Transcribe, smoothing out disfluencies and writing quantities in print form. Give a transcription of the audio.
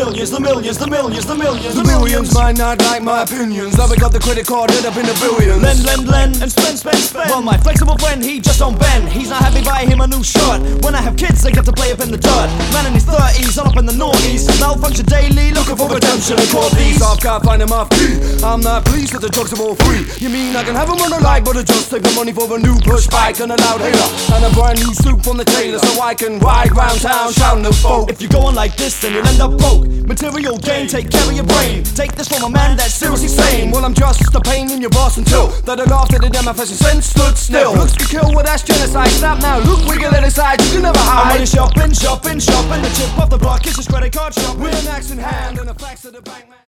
millions, the millions, the millions, the millions, The millions might not like my opinions. I've got the credit card hit up in the billions. Lend, and spend. Well, my flexible friend, he just don't bend. He's not happy buying him a new shirt. When I have kids, they get to play up in the dirt. Man in his 30s, all up in the noughties. Malfunction daily, looking for redemption and call these. I can't find them off key. I'm not pleased that the drugs are all free. You mean I can have them on the light, but I just take the money for a new push bike and a loud hailer and a brand new suit from the tailor, so I can ride round town shouting the folk. If you're going like this, then you'll end up broke. Material gain, take care of your brain. Take this from a man that's seriously sane. Well, I'm just a pain in your boss until that I laughed at the MFS and stood still. Looks to kill, well that's genocide. Snap now, look, we can let it slide. You can never hide. I'm money shopping. The chip off the block is his credit card shopping. With an axe in hand and a fax to the bank man.